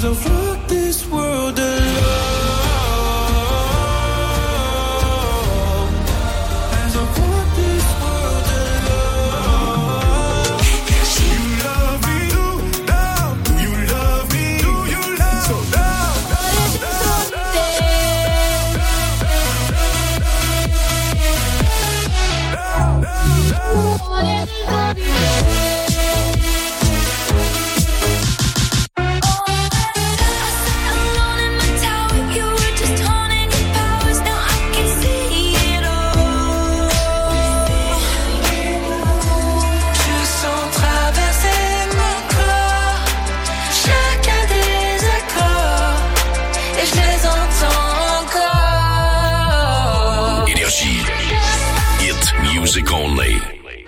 I walk this world alone. As I walk this world alone. Do you love me? Do you love me? Do you love so Music only.